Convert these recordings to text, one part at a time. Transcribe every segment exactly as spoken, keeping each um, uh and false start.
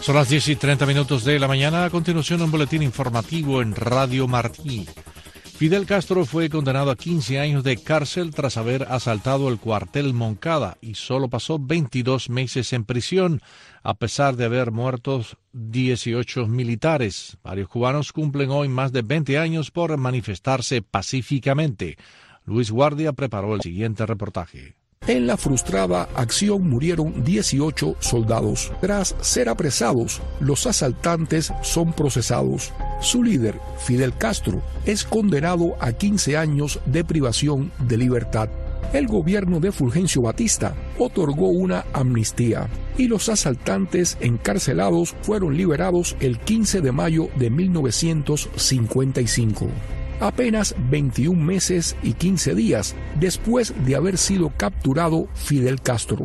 Son las diez y treinta minutos de la mañana. A continuación, un boletín informativo en Radio Martí. Fidel Castro fue condenado a quince años de cárcel tras haber asaltado el cuartel Moncada y solo pasó veintidós meses en prisión, a pesar de haber muerto dieciocho militares. Varios cubanos cumplen hoy más de veinte años por manifestarse pacíficamente. Luis Guardia preparó el siguiente reportaje. En la frustrada acción murieron dieciocho soldados. Tras ser apresados, los asaltantes son procesados. Su líder, Fidel Castro, es condenado a quince años de privación de libertad. El gobierno de Fulgencio Batista otorgó una amnistía y los asaltantes encarcelados fueron liberados el quince de mayo de mil novecientos cincuenta y cinco. Apenas veintiún meses y quince días después de haber sido capturado Fidel Castro.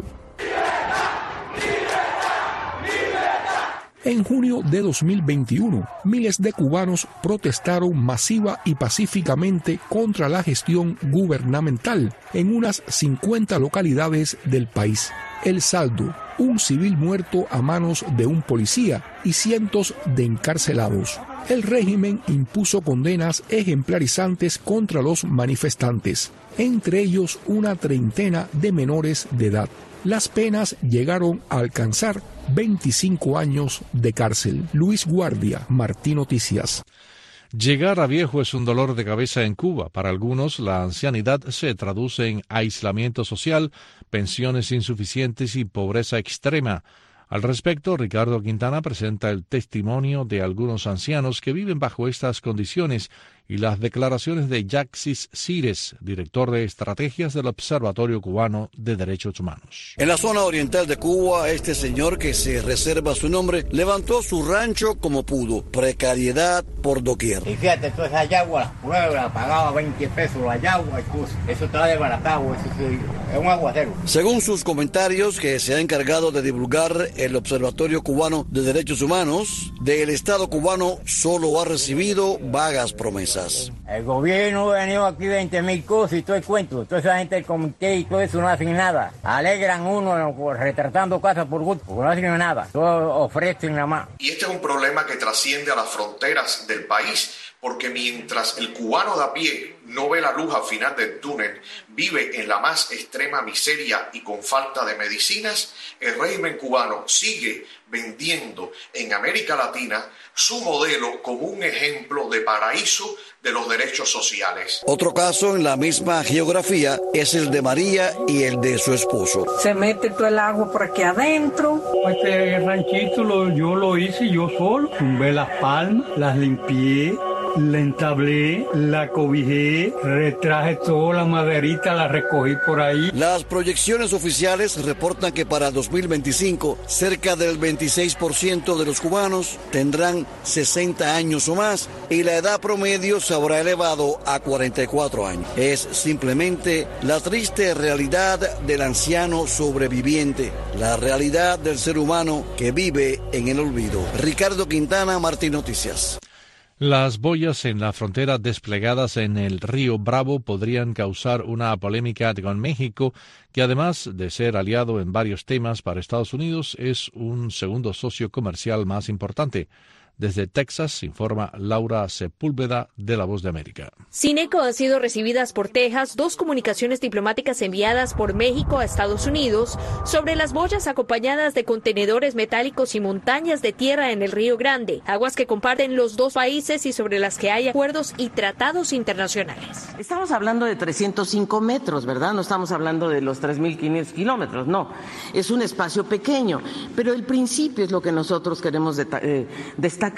En junio de dos mil veintiuno, miles de cubanos protestaron masiva y pacíficamente contra la gestión gubernamental en unas cincuenta localidades del país. El saldo: un civil muerto a manos de un policía y cientos de encarcelados. El régimen impuso condenas ejemplarizantes contra los manifestantes, entre ellos una treintena de menores de edad. Las penas llegaron a alcanzar veinticinco años de cárcel. Luis Guardia, Martí Noticias. Llegar a viejo es un dolor de cabeza en Cuba. Para algunos, la ancianidad se traduce en aislamiento social, pensiones insuficientes y pobreza extrema. Al respecto, Ricardo Quintana presenta el testimonio de algunos ancianos que viven bajo estas condiciones y las declaraciones de Yaxis Cires, director de estrategias del Observatorio Cubano de Derechos Humanos. En la zona oriental de Cuba, este señor, que se reserva su nombre, levantó su rancho como pudo. Precariedad por doquier. Y fíjate, toda esa yagua, las pruebas, pagaba veinte pesos la yagua, eso está desbaratado, eso es un aguacero. Según sus comentarios, que se ha encargado de divulgar el Observatorio Cubano de Derechos Humanos, del Estado cubano solo ha recibido vagas promesas. El gobierno ha venido aquí veinte mil cosas y todo el cuento. Toda esa gente del comité y todo eso no hacen nada. Alegran uno retratando casas por gusto, porque no hacen nada. Todo ofrecen nada más. Y este es un problema que trasciende a las fronteras del país, porque mientras el cubano de a pie no ve la luz al final del túnel, vive en la más extrema miseria y con falta de medicinas, el régimen cubano sigue vendiendo en América Latina su modelo como un ejemplo de paraíso de los derechos sociales. Otro caso en la misma geografía es el de María y el de su esposo. Se mete todo el agua por aquí adentro. Este ranchito lo, yo lo hice yo solo. Tumbé las palmas, las limpié, la entablé, la cobijé, retraje toda la maderita, la recogí por ahí. Las proyecciones oficiales reportan que para dos mil veinticinco cerca del veintiséis por ciento de los cubanos tendrán sesenta años o más y la edad promedio se habrá elevado a cuarenta y cuatro años. Es simplemente la triste realidad del anciano sobreviviente, la realidad del ser humano que vive en el olvido. Ricardo Quintana, Martí Noticias. Las boyas en la frontera desplegadas en el río Bravo podrían causar una polémica con México, que además de ser aliado en varios temas para Estados Unidos, es un segundo socio comercial más importante. Desde Texas, informa Laura Sepúlveda de La Voz de América. Sin eco han sido recibidas por Texas dos comunicaciones diplomáticas enviadas por México a Estados Unidos sobre las boyas acompañadas de contenedores metálicos y montañas de tierra en el Río Grande, aguas que comparten los dos países y sobre las que hay acuerdos y tratados internacionales. Estamos hablando de trescientos cinco metros, ¿verdad? No estamos hablando de los tres mil quinientos kilómetros, no. Es un espacio pequeño, pero el principio es lo que nosotros queremos deta- eh, destacar.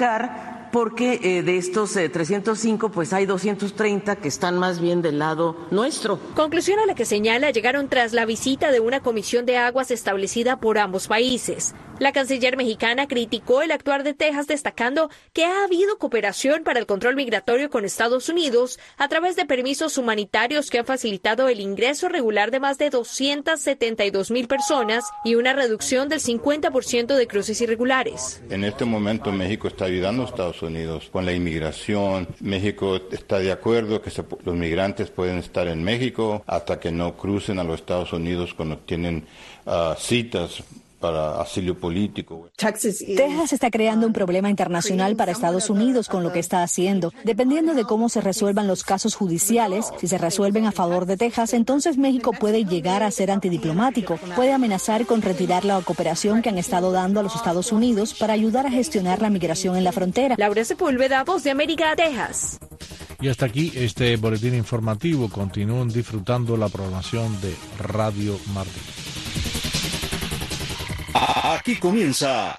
Porque eh, de estos eh, trescientos cinco, pues hay doscientos treinta que están más bien del lado nuestro. Conclusión a la que señala llegaron tras la visita de una comisión de aguas establecida por ambos países. La canciller mexicana criticó el actuar de Texas, destacando que ha habido cooperación para el control migratorio con Estados Unidos a través de permisos humanitarios que han facilitado el ingreso regular de más de doscientas setenta y dos mil personas y una reducción del cincuenta por ciento de cruces irregulares. En este momento México está ayudando a Estados Unidos con la inmigración. México está de acuerdo que se, los migrantes pueden estar en México hasta que no crucen a los Estados Unidos cuando tienen uh, citas para asilo político. Texas está creando un problema internacional para Estados Unidos con lo que está haciendo. Dependiendo de cómo se resuelvan los casos judiciales, si se resuelven a favor de Texas, entonces México puede llegar a ser antidiplomático. Puede amenazar con retirar la cooperación que han estado dando a los Estados Unidos para ayudar a gestionar la migración en la frontera. Laura Sepúlveda, Voz de América, Texas. Y hasta aquí este boletín informativo. Continúen disfrutando la programación de Radio Martí. Aquí comienza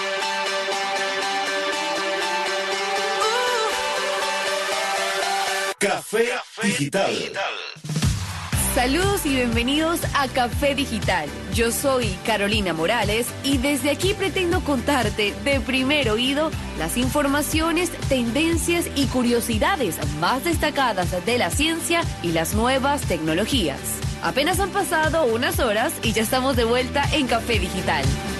Café Digital. Saludos y bienvenidos a Café Digital. Yo soy Carolina Morales y desde aquí pretendo contarte de primer oído las informaciones, tendencias y curiosidades más destacadas de la ciencia y las nuevas tecnologías. Apenas han pasado unas horas y ya estamos de vuelta en Café Digital.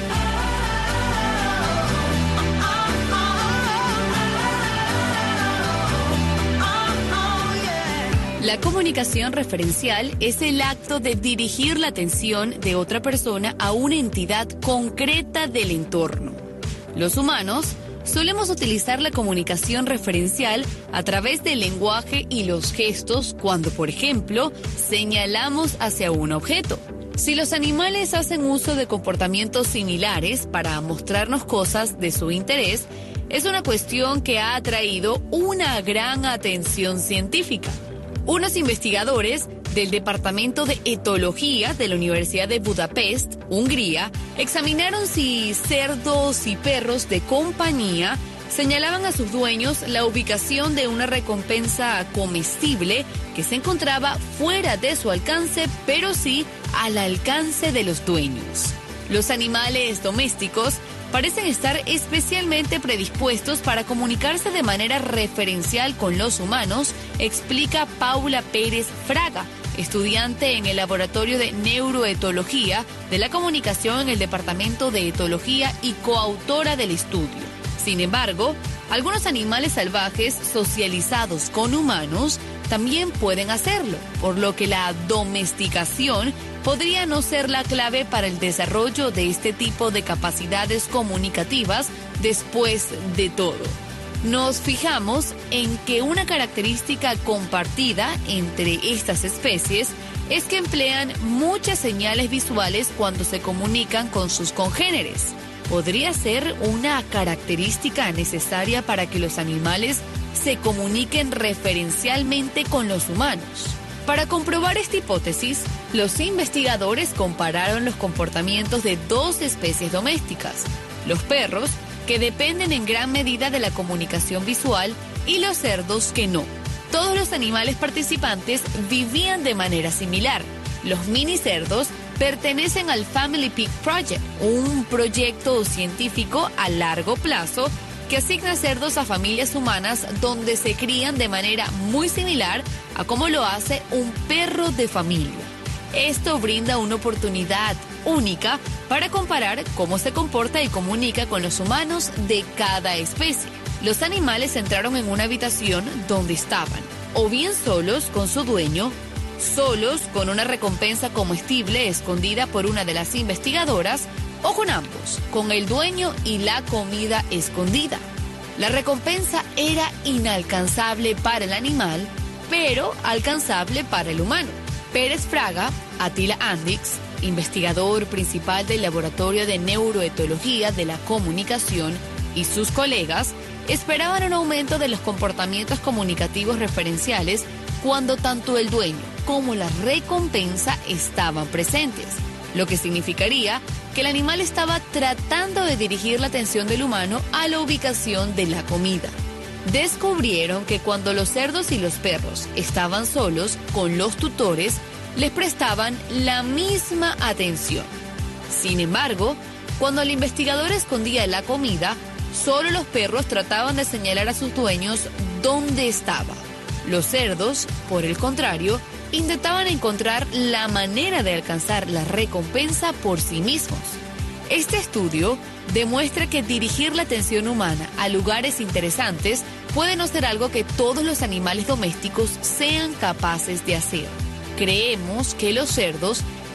La comunicación referencial es el acto de dirigir la atención de otra persona a una entidad concreta del entorno. Los humanos solemos utilizar la comunicación referencial a través del lenguaje y los gestos cuando, por ejemplo, señalamos hacia un objeto. Si los animales hacen uso de comportamientos similares para mostrarnos cosas de su interés, es una cuestión que ha atraído una gran atención científica. Unos investigadores del Departamento de Etología de la Universidad de Budapest, Hungría, examinaron si cerdos y perros de compañía señalaban a sus dueños la ubicación de una recompensa comestible que se encontraba fuera de su alcance, pero sí al alcance de los dueños. Los animales domésticos parecen estar especialmente predispuestos para comunicarse de manera referencial con los humanos, explica Paula Pérez Fraga, estudiante en el Laboratorio de Neuroetología de la Comunicación en el Departamento de Etología y coautora del estudio. Sin embargo, algunos animales salvajes socializados con humanos también pueden hacerlo, por lo que la domesticación podría no ser la clave para el desarrollo de este tipo de capacidades comunicativas después de todo. Nos fijamos en que una característica compartida entre estas especies es que emplean muchas señales visuales cuando se comunican con sus congéneres. Podría ser una característica necesaria para que los animales se comuniquen referencialmente con los humanos. Para comprobar esta hipótesis, los investigadores compararon los comportamientos de dos especies domésticas, los perros, que dependen en gran medida de la comunicación visual, y los cerdos que no. Todos los animales participantes vivían de manera similar. Los mini cerdos pertenecen al Family Pig Project, un proyecto científico a largo plazo que asigna cerdos a familias humanas donde se crían de manera muy similar a como lo hace un perro de familia. Esto brinda una oportunidad única para comparar cómo se comporta y comunica con los humanos de cada especie. Los animales entraron en una habitación donde estaban o bien solos con su dueño, solos con una recompensa comestible escondida por una de las investigadoras, o con ambos, con el dueño y la comida escondida. La recompensa era inalcanzable para el animal, pero alcanzable para el humano. Pérez Fraga, Attila Andix, investigador principal del Laboratorio de Neuroetología de la Comunicación, y sus colegas esperaban un aumento de los comportamientos comunicativos referenciales cuando tanto el dueño como la recompensa estaban presentes, lo que significaría que el animal estaba tratando de dirigir la atención del humano a la ubicación de la comida. Descubrieron que cuando los cerdos y los perros estaban solos con los tutores, les prestaban la misma atención. Sin embargo, cuando el investigador escondía la comida, solo los perros trataban de señalar a sus dueños dónde estaba. Los cerdos, por el contrario, intentaban encontrar la manera de alcanzar la recompensa por sí mismos. Este estudio demuestra que dirigir la atención humana a lugares interesantes puede no ser algo que todos los animales domésticos sean capaces de hacer. Creemos que los cerdos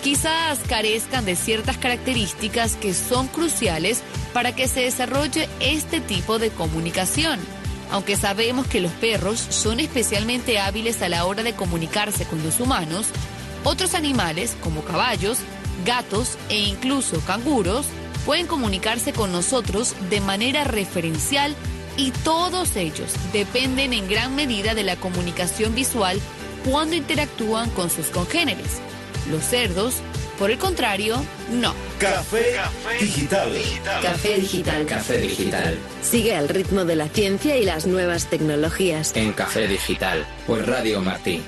quizás carezcan de ciertas características que son cruciales para que se desarrolle este tipo de comunicación. Aunque sabemos que los perros son especialmente hábiles a la hora de comunicarse con los humanos, otros animales, como caballos, gatos e incluso canguros, pueden comunicarse con nosotros de manera referencial y todos ellos dependen en gran medida de la comunicación visual cuando interactúan con sus congéneres. Los cerdos, por el contrario, no. Café, Café digital. digital. Café digital. Café digital. Sigue al ritmo de la ciencia y las nuevas tecnologías. En Café Digital, por Radio Martí.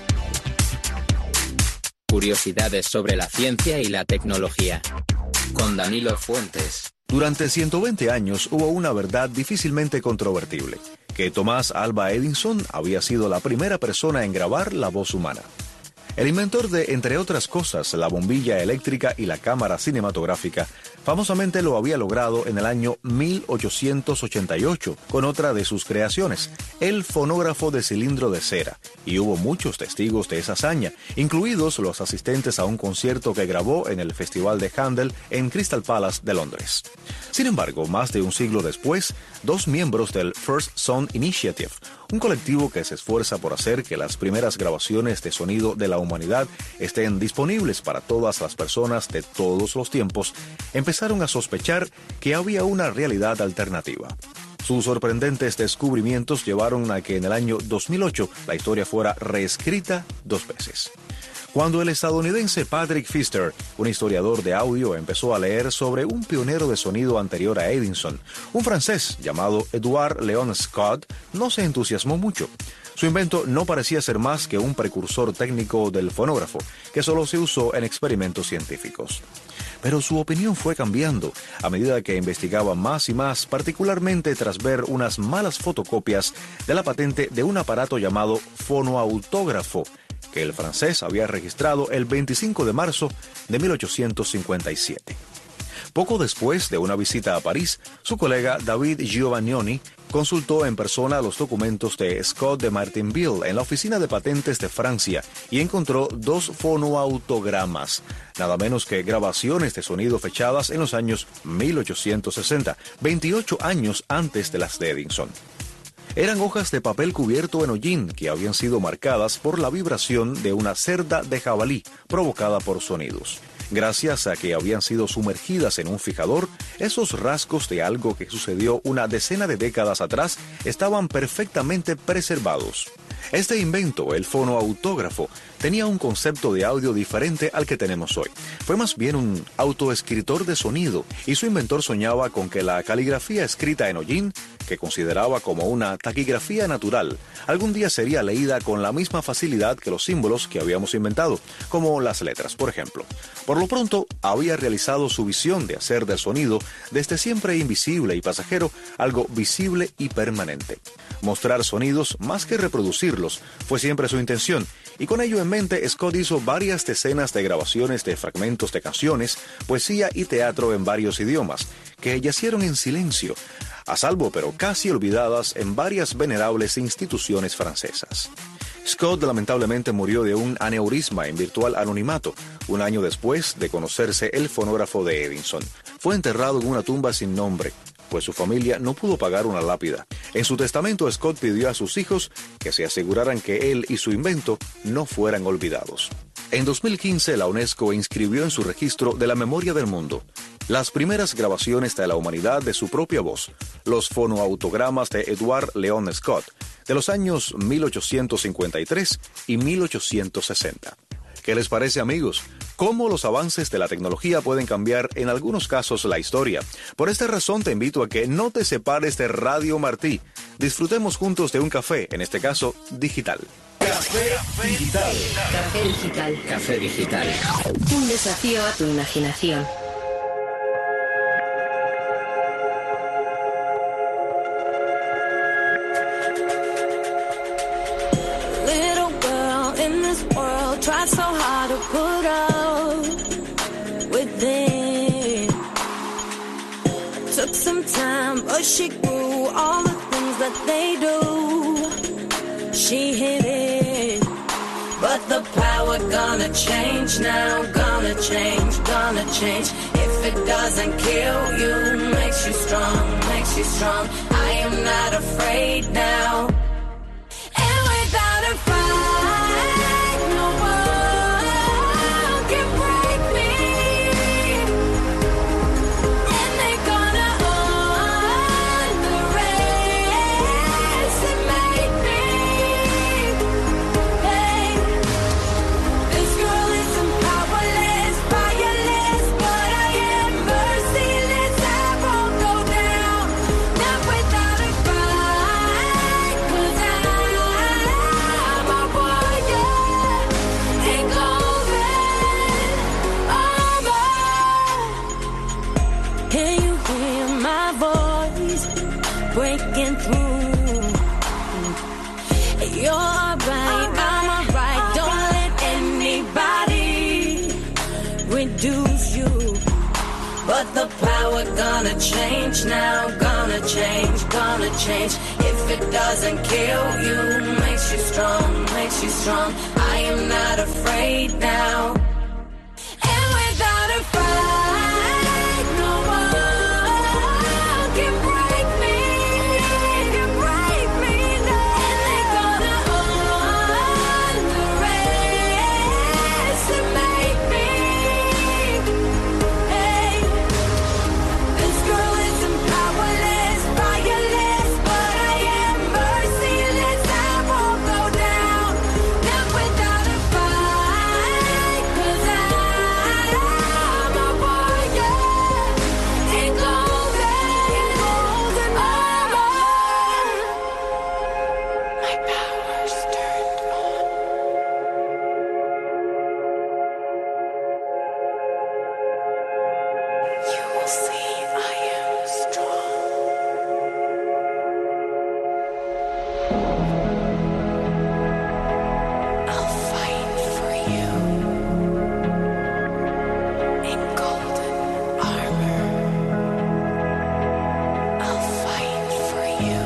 Curiosidades sobre la ciencia y la tecnología. Con Danilo Fuentes. Durante ciento veinte años hubo una verdad difícilmente controvertible, que Thomas Alva Edison había sido la primera persona en grabar la voz humana. El inventor de, entre otras cosas, la bombilla eléctrica y la cámara cinematográfica, famosamente lo había logrado en el año mil ochocientos ochenta y ocho con otra de sus creaciones, el fonógrafo de cilindro de cera, y hubo muchos testigos de esa hazaña, incluidos los asistentes a un concierto que grabó en el Festival de Handel en Crystal Palace de Londres. Sin embargo, más de un siglo después, dos miembros del First Sound Initiative, un colectivo que se esfuerza por hacer que las primeras grabaciones de sonido de la humanidad estén disponibles para todas las personas de todos los tiempos, empezaron a sospechar que había una realidad alternativa. Sus sorprendentes descubrimientos llevaron a que en el año dos mil ocho la historia fuera reescrita dos veces. Cuando el estadounidense Patrick Pfister, un historiador de audio, empezó a leer sobre un pionero de sonido anterior a Edison, un francés llamado Edward Leon Scott, no se entusiasmó mucho. Su invento no parecía ser más que un precursor técnico del fonógrafo, que solo se usó en experimentos científicos. Pero su opinión fue cambiando a medida que investigaba más y más, particularmente tras ver unas malas fotocopias de la patente de un aparato llamado fonoautógrafo, que el francés había registrado el veinticinco de marzo de mil ochocientos cincuenta y siete. Poco después de una visita a París, su colega David Giovannioni consultó en persona los documentos de Scott de Martinville en la Oficina de Patentes de Francia y encontró dos fonoautogramas, nada menos que grabaciones de sonido fechadas en los años mil ochocientos sesenta, veintiocho años antes de las de Edison. Eran hojas de papel cubierto en hollín que habían sido marcadas por la vibración de una cerda de jabalí provocada por sonidos. Gracias a que habían sido sumergidas en un fijador, esos rasgos de algo que sucedió una decena de décadas atrás estaban perfectamente preservados. Este invento, el fonoautógrafo, tenía un concepto de audio diferente al que tenemos hoy. Fue más bien un autoescritor de sonido, y su inventor soñaba con que la caligrafía escrita en hollín, que consideraba como una taquigrafía natural, algún día sería leída con la misma facilidad que los símbolos que habíamos inventado, como las letras, por ejemplo. Por lo pronto, había realizado su visión de hacer del sonido, desde siempre invisible y pasajero, algo visible y permanente. Mostrar sonidos más que reproducirlos fue siempre su intención, y con ello en mente Scott hizo varias decenas de grabaciones de fragmentos de canciones, poesía y teatro en varios idiomas, que yacieron en silencio, a salvo pero casi olvidadas en varias venerables instituciones francesas. Scott lamentablemente murió de un aneurisma en virtual anonimato, un año después de conocerse el fonógrafo de Edison. Fue enterrado en una tumba sin nombre, pues su familia no pudo pagar una lápida. En su testamento, Scott pidió a sus hijos que se aseguraran que él y su invento no fueran olvidados. En dos mil quince, la UNESCO inscribió en su registro de la memoria del mundo las primeras grabaciones de la humanidad de su propia voz, los fonoautogramas de Edward Leon Scott, de los años mil ochocientos cincuenta y tres y mil ochocientos sesenta. ¿Qué les parece, amigos? ¿Cómo los avances de la tecnología pueden cambiar en algunos casos la historia? Por esta razón te invito a que no te separes de Radio Martí. Disfrutemos juntos de un café, en este caso digital. Café digital. Café digital. Café digital. Un desafío a tu imaginación. Tried so hard to put up with it. Took some time, but she grew all the things that they do. She hit it, but the power gonna change now, gonna change, gonna change. If it doesn't kill you, makes you strong, makes you strong. I am not afraid now. And without a fight, no one can break me. And they're gonna underestimate me. Hey, this girl isn't powerless, fireless, but I am merciless. I won't go down, not without a fight, 'cause I'm a warrior in golden armor. Can you hear my voice breaking through? You're right, I'm alright. Don't let anybody reduce you. But the power gonna change now, gonna change, gonna change. If it doesn't kill you, makes you strong, makes you strong. I am not afraid now. And without a fight, no one can break me, can break me now. And they're gonna underestimate me. Hey, this girl isn't powerless, fireless, but I am merciless. I won't go down, not without a fight, 'cause I'm a warrior in golden, golden armor. My power's turned on. You will see I am strong. I'll fight for you in golden armor. I'll fight for you.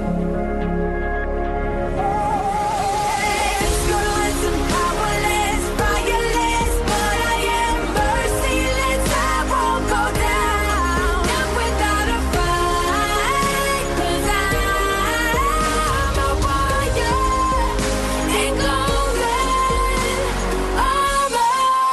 This girl isn't powerless, fireless, but I am merciless. I won't go down, not without a fight, 'cause I'm a warrior in golden armor.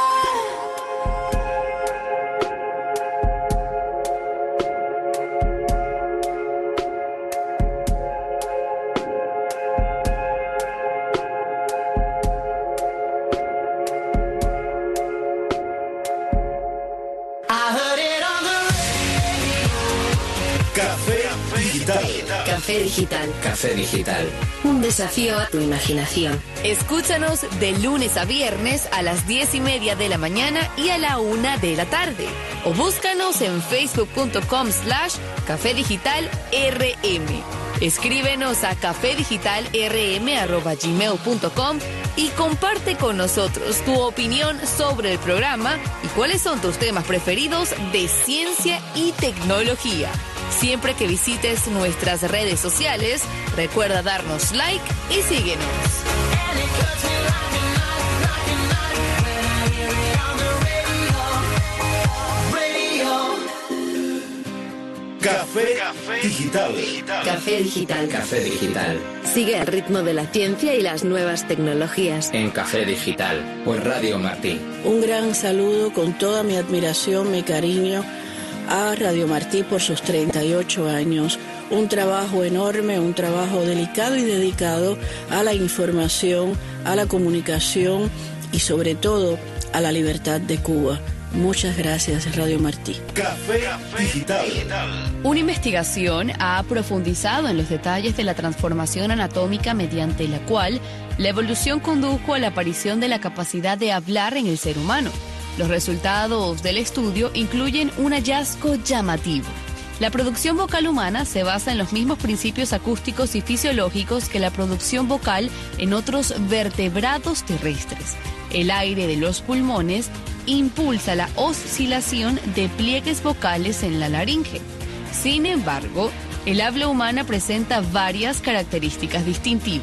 I heard it on the Café Digital. Café Digital. Café Digital. Un desafío a tu imaginación. Escúchanos de lunes a viernes a las diez y media de la mañana y a la una de la tarde. O búscanos en facebook.com slash Café Digital RM. Escríbenos a cafedigitalrm arroba gmail punto com y comparte con nosotros tu opinión sobre el programa y cuáles son tus temas preferidos de ciencia y tecnología. Siempre que visites nuestras redes sociales, recuerda darnos like y síguenos. Café Digital. Café Digital. Café Digital. Sigue el ritmo de la ciencia y las nuevas tecnologías. En Café Digital. Por Radio Martí. Un gran saludo con toda mi admiración, mi cariño a Radio Martí por sus treinta y ocho años. Un trabajo enorme, un trabajo delicado y dedicado a la información, a la comunicación y sobre todo a la libertad de Cuba. Muchas gracias, Radio Martí. Café Digital. Una investigación ha profundizado en los detalles de la transformación anatómica mediante la cual la evolución condujo a la aparición de la capacidad de hablar en el ser humano. Los resultados del estudio incluyen un hallazgo llamativo. La producción vocal humana se basa en los mismos principios acústicos y fisiológicos que la producción vocal en otros vertebrados terrestres. El aire de los pulmones impulsa la oscilación de pliegues vocales en la laringe. Sin embargo, el habla humana presenta varias características distintivas.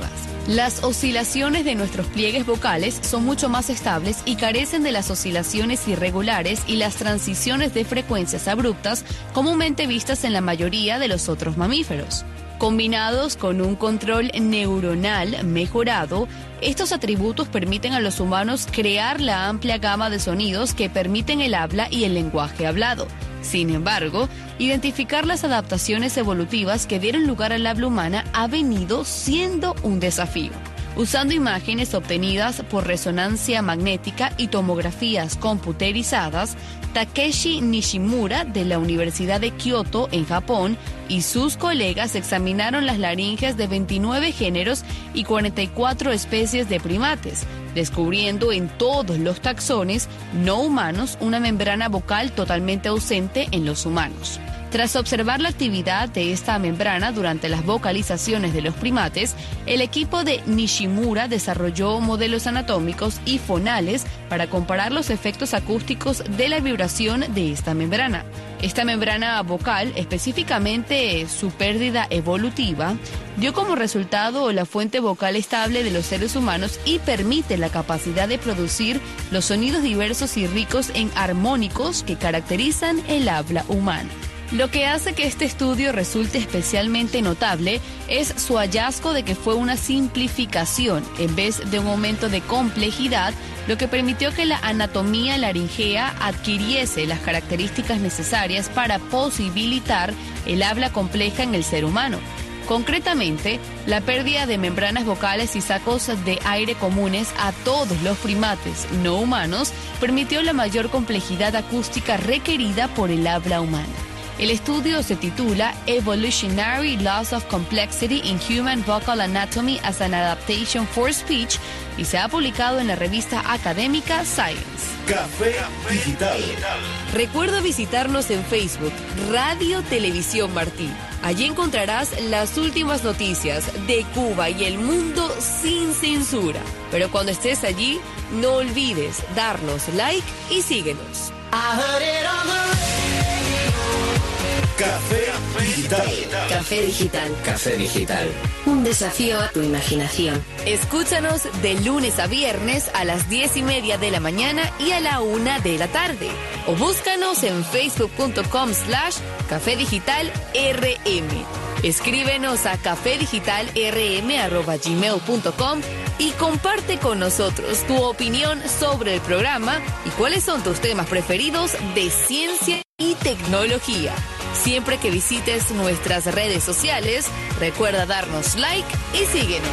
Las oscilaciones de nuestros pliegues vocales son mucho más estables y carecen de las oscilaciones irregulares y las transiciones de frecuencias abruptas comúnmente vistas en la mayoría de los otros mamíferos. Combinados con un control neuronal mejorado, estos atributos permiten a los humanos crear la amplia gama de sonidos que permiten el habla y el lenguaje hablado. Sin embargo, identificar las adaptaciones evolutivas que dieron lugar al habla humana ha venido siendo un desafío. Usando imágenes obtenidas por resonancia magnética y tomografías computerizadas, Takeshi Nishimura de la Universidad de Kioto en Japón y sus colegas examinaron las laringes de veintinueve géneros y cuarenta y cuatro especies de primates, descubriendo en todos los taxones no humanos una membrana vocal totalmente ausente en los humanos. Tras observar la actividad de esta membrana durante las vocalizaciones de los primates, el equipo de Nishimura desarrolló modelos anatómicos y fonales para comparar los efectos acústicos de la vibración de esta membrana. Esta membrana vocal, específicamente su pérdida evolutiva, dio como resultado la fuente vocal estable de los seres humanos y permite la capacidad de producir los sonidos diversos y ricos en armónicos que caracterizan el habla humana. Lo que hace que este estudio resulte especialmente notable es su hallazgo de que fue una simplificación en vez de un aumento de complejidad, lo que permitió que la anatomía laringea adquiriese las características necesarias para posibilitar el habla compleja en el ser humano. Concretamente, la pérdida de membranas vocales y sacos de aire comunes a todos los primates no humanos permitió la mayor complejidad acústica requerida por el habla humana. El estudio se titula Evolutionary Loss of Complexity in Human Vocal Anatomy as an Adaptation for Speech y se ha publicado en la revista académica Science. Café Digital. Recuerda visitarnos en Facebook, Radio Televisión Martí. Allí encontrarás las últimas noticias de Cuba y el mundo sin censura. Pero cuando estés allí, no olvides darnos like y síguenos. I heard it on the radio. Café Digital. Café Digital. Café Digital. Un desafío a tu imaginación. Escúchanos de lunes a viernes a las diez y media de la mañana y a la una de la tarde. O búscanos en facebook.com slash Café Digital RM. Escríbenos a cafedigitalrm arroba gmail punto com y comparte con nosotros tu opinión sobre el programa y cuáles son tus temas preferidos de ciencia y tecnología. Siempre que visites nuestras redes sociales, recuerda darnos like y síguenos.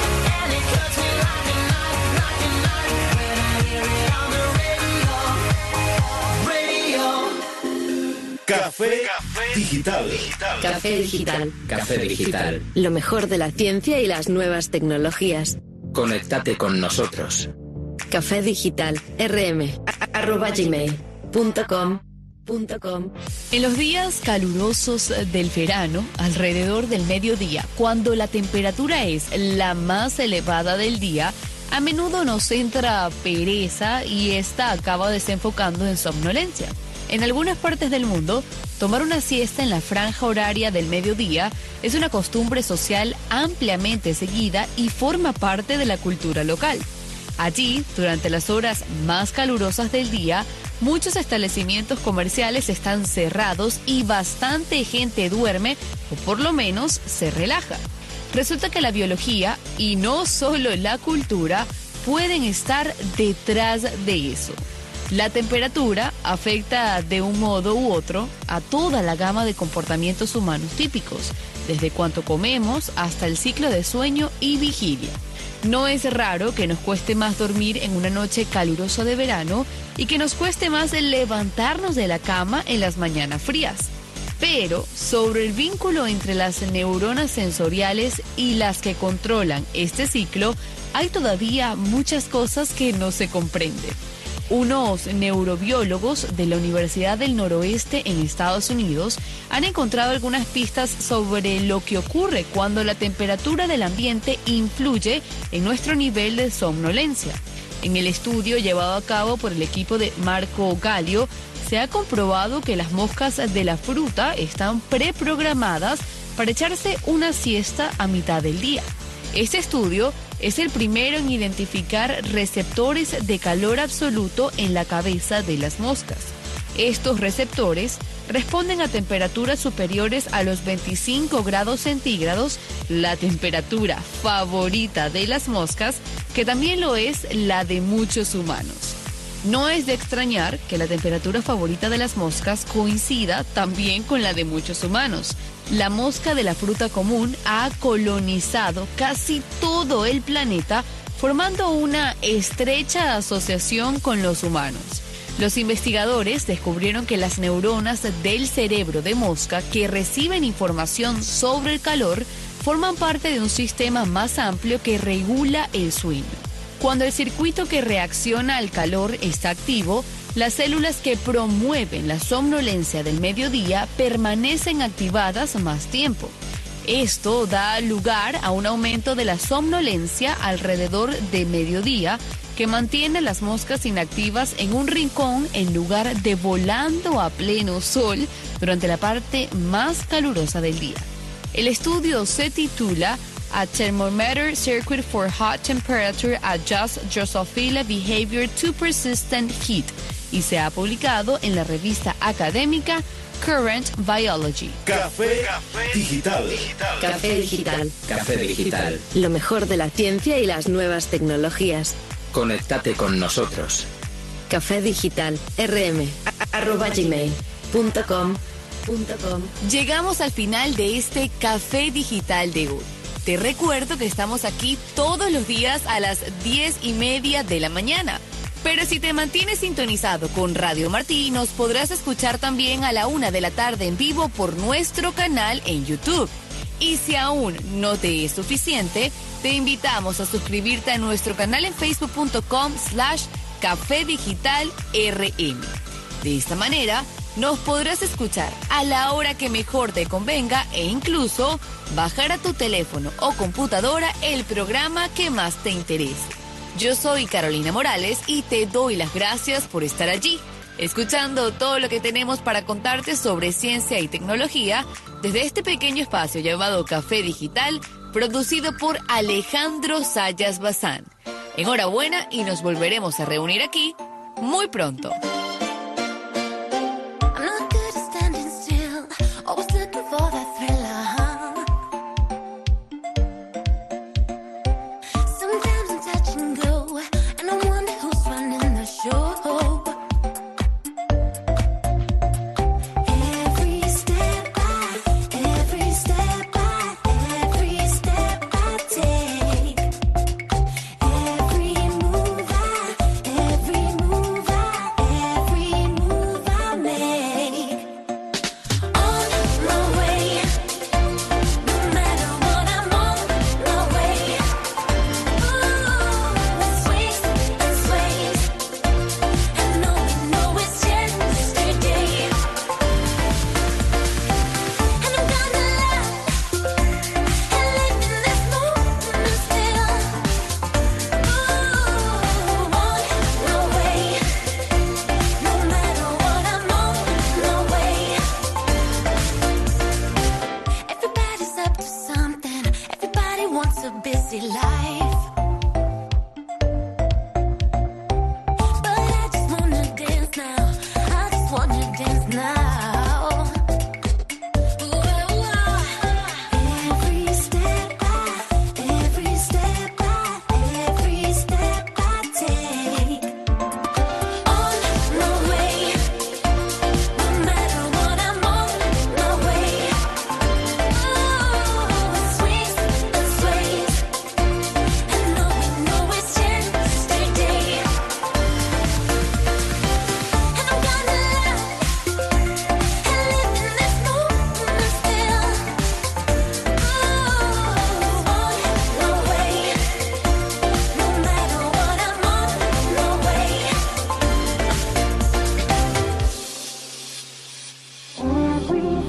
Café Digital. Café Digital. Café Digital. Lo mejor de la ciencia y las nuevas tecnologías. Conéctate con nosotros. Café Digital. rm arroba gmail punto com. En los días calurosos del verano, alrededor del mediodía, cuando la temperatura es la más elevada del día, a menudo nos entra pereza y esta acaba desenfocando en somnolencia. En algunas partes del mundo, tomar una siesta en la franja horaria del mediodía es una costumbre social ampliamente seguida y forma parte de la cultura local. Allí, durante las horas más calurosas del día, muchos establecimientos comerciales están cerrados y bastante gente duerme o por lo menos se relaja. Resulta que la biología y no solo la cultura pueden estar detrás de eso. La temperatura afecta de un modo u otro a toda la gama de comportamientos humanos típicos, desde cuánto comemos hasta el ciclo de sueño y vigilia. No es raro que nos cueste más dormir en una noche calurosa de verano y que nos cueste más levantarnos de la cama en las mañanas frías. Pero sobre el vínculo entre las neuronas sensoriales y las que controlan este ciclo, hay todavía muchas cosas que no se comprenden. Unos neurobiólogos de la Universidad del Noroeste en Estados Unidos han encontrado algunas pistas sobre lo que ocurre cuando la temperatura del ambiente influye en nuestro nivel de somnolencia. En el estudio llevado a cabo por el equipo de Marco Gallio, se ha comprobado que las moscas de la fruta están preprogramadas para echarse una siesta a mitad del día. Este estudio es el primero en identificar receptores de calor absoluto en la cabeza de las moscas. Estos receptores responden a temperaturas superiores a los veinticinco grados centígrados, la temperatura favorita de las moscas, que también lo es la de muchos humanos. No es de extrañar que la temperatura favorita de las moscas coincida también con la de muchos humanos. La mosca de la fruta común ha colonizado casi todo el planeta, formando una estrecha asociación con los humanos. Los investigadores descubrieron que las neuronas del cerebro de mosca que reciben información sobre el calor forman parte de un sistema más amplio que regula el sueño. Cuando el circuito que reacciona al calor está activo, las células que promueven la somnolencia del mediodía permanecen activadas más tiempo. Esto da lugar a un aumento de la somnolencia alrededor de mediodía, que mantiene a las moscas inactivas en un rincón en lugar de volando a pleno sol durante la parte más calurosa del día. El estudio se titula A Thermometer Circuit for Hot Temperature Adjusts Drosophila Behavior to Persistent Heat y se ha publicado en la revista académica Current Biology. Café Digital. Café Digital. Café Digital. Lo mejor de la ciencia y las nuevas tecnologías. Conéctate con nosotros. Café Digital rm arroba gmail punto com punto com. Llegamos al final de este Café Digital de hoy. Te recuerdo que estamos aquí todos los días a las diez y media de la mañana. Pero si te mantienes sintonizado con Radio Martí, nos podrás escuchar también a la una de la tarde en vivo por nuestro canal en YouTube. Y si aún no te es suficiente, te invitamos a suscribirte a nuestro canal en facebook punto com slash café digital rm. De esta manera, nos podrás escuchar a la hora que mejor te convenga e incluso bajar a tu teléfono o computadora el programa que más te interese. Yo soy Carolina Morales y te doy las gracias por estar allí, escuchando todo lo que tenemos para contarte sobre ciencia y tecnología desde este pequeño espacio llamado Café Digital, producido por Alejandro Sayas Bazán. Enhorabuena y nos volveremos a reunir aquí muy pronto.